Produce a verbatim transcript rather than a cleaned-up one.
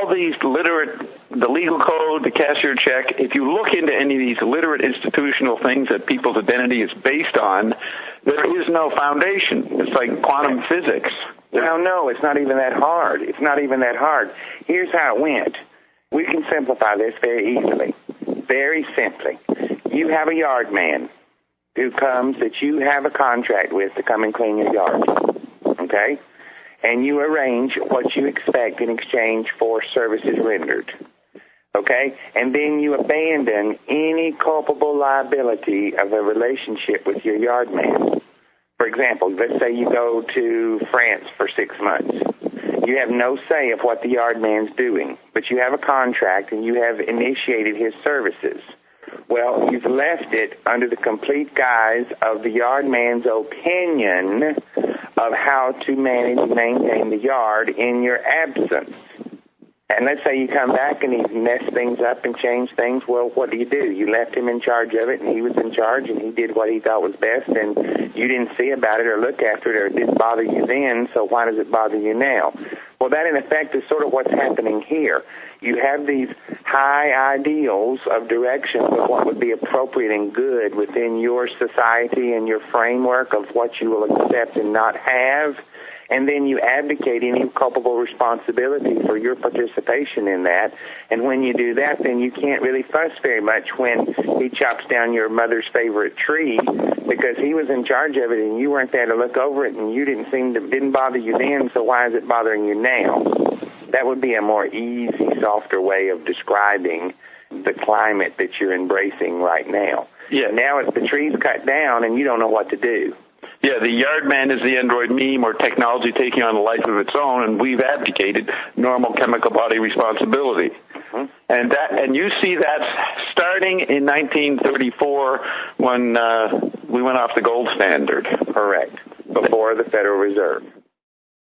all these literate, the legal code, the cashier check, if you look into any of these literate institutional things that people's identity is based on, there is no foundation. It's like quantum physics. Well, no, it's not even that hard. It's not even that hard. Here's how it went. We can simplify this very easily, very simply. You have a yard man who comes that you have a contract with to come and clean your yard, okay? And you arrange what you expect in exchange for services rendered, okay? And then you abandon any culpable liability of a relationship with your yard man. For example, let's say you go to France for six months. You have no say of what the yard man's doing, but you have a contract and you have initiated his services. Well, you've left it under the complete guise of the yard man's opinion of how to manage and maintain the yard in your absence. And let's say you come back and he messed things up and changed things. Well, what do you do? You left him in charge of it, and he was in charge, and he did what he thought was best, and you didn't see about it or look after it, or it didn't bother you then, so why does it bother you now? Well, that, in effect, is sort of what's happening here. You have these high ideals of directions of what would be appropriate and good within your society and your framework of what you will accept and not have, and then you abdicate any culpable responsibility for your participation in that. And when you do that, then you can't really fuss very much when he chops down your mother's favorite tree, because he was in charge of it and you weren't there to look over it, and you didn't seem to didn't bother you then, so why is it bothering you now? That would be a more easy, softer way of describing the climate that you're embracing right now. Yeah. Now it's the tree's cut down and you don't know what to do. Yeah, the yard man is the android meme, or technology taking on a life of its own, and we've abdicated normal chemical body responsibility. Mm-hmm. And that, and you see that starting in nineteen thirty-four when uh, we went off the gold standard. Correct. Before the Federal Reserve.